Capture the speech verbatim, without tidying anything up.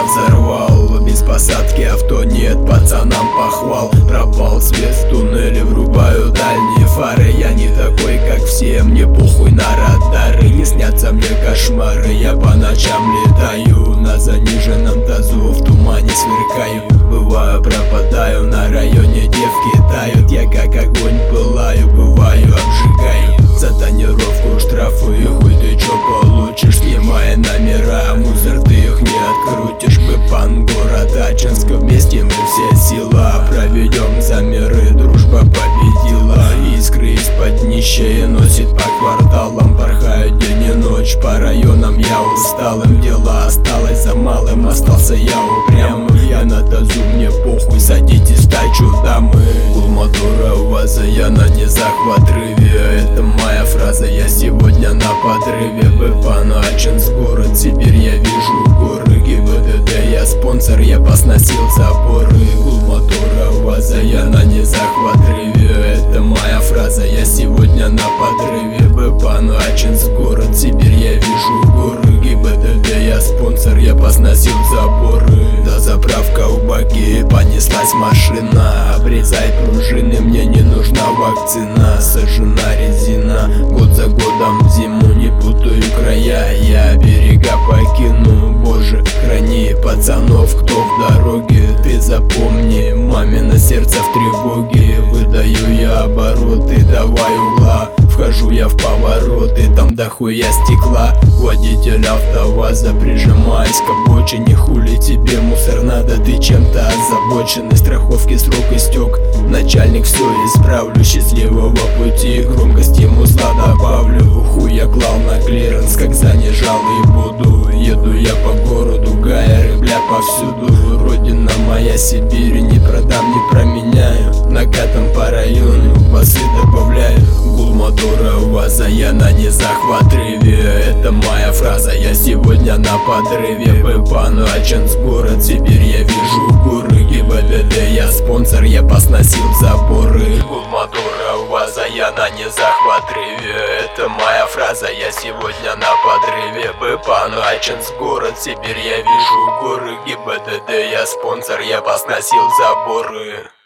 взорвал. Без посадки авто нет, пацанам похвал. Пропал свет в туннеле, врубаю дальние фары. Я не такой, как все, мне похуй на радары. Не снятся мне кошмары, я по ночам летаю. На заниженном тазу в тумане сверкаю. Бываю, пропадаю, на районе девки тают. Я как огонь пылаю, бываю, обжигаю. За тонировку штрафы, хуй ты чё получишь? Снимая номера, мусор ты их не открутишь. Бэпан, город Ачинск, вместе мы все сила. Проведем замеры, дружба победила. Искры из-под днища носит по кварталам. Порхают день и ночь, по районам я усталым. Дело осталось за малым, остался я упрямым. Я на тазу, мне похуй, садитесь в тачу, дамы. Гул мотора УАЗа, я на низах в отрыве. Это моя фраза, я сегодня на подрыве. Бэпан, Ачинск, город Сибирь, я вижу горы. ГИБДД, я спонсор, я посносил заборы. Гул мотора УАЗа, я на низах в отрыве. Это моя фраза, я сегодня на подрыве. Бэпан, Ачинск, город Сибирь, я вижу горы. ГИБДД, я спонсор, я посносил заборы. До заправка у баки, понеслась машина. Обрезай пружины, мне не нужна вакцина. Сожжена резина, год за годом в зиму. Не путаю края, я берега покину. Боже, храни пацанов, кто в дороге. Ты запомни, мамино сердце в тревоге. Выдаю я обороты, давай угла. Вхожу я в повороты, там дохуя стекла. Водитель АвтоВАЗа, прижимаясь к обочине. Хули тебе мусор надо, ты чем-то озабоченный. Страховки срок истек, начальник, все исправлю. Счастливого пути, громкости музла добавлю. Хуй я клал на клиренс, как занижал и буду. Еду я по городу, гая рыбля повсюду. Родина моя Сибирь, не продам, не променяю. Накатом по району, басы добавляю. Гул мотора УАЗа, я на низах в отрыве. Это моя фраза, я сегодня на подрыве. Бэпан, Ачинск, город Сибирь, я вижу горы. ГИБДД, я спонсор, я посносил заборы. Гул мотора УАЗа, я на низах в отрыве. Это моя фраза, я сегодня на подрыве. Бэпан, Ачинск, город Сибирь, я вижу горы. ГИБДД, я спонсор, я посносил заборы.